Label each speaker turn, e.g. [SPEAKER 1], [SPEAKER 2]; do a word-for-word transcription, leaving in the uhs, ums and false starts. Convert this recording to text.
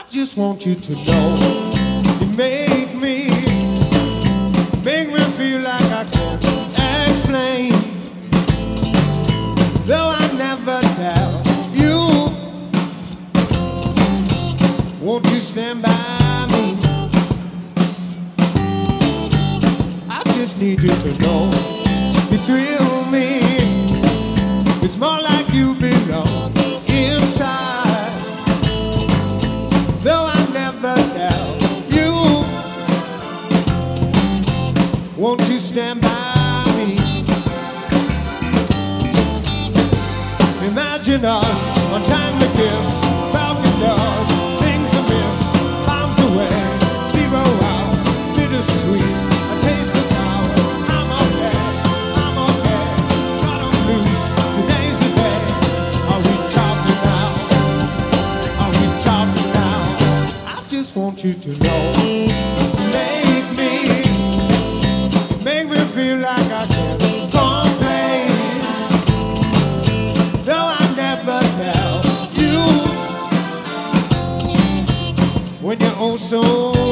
[SPEAKER 1] just want you to know you make me, make me feel like I can't explain. Though I never tell you, won't you stand by me? I just need you to know you thrill me. It's more like you belong inside. Though I never tell you, won't you stand by me? Imagine us on time to kiss, broken doors, things amiss, bombs away, zero out, bittersweet, a taste of power. I'm okay, I'm okay, got 'em loose. Today's the day. Are we talking now? Are we talking now? I just want you to know, make me, make me feel like I can complain. Though I never tell you, when you're oh so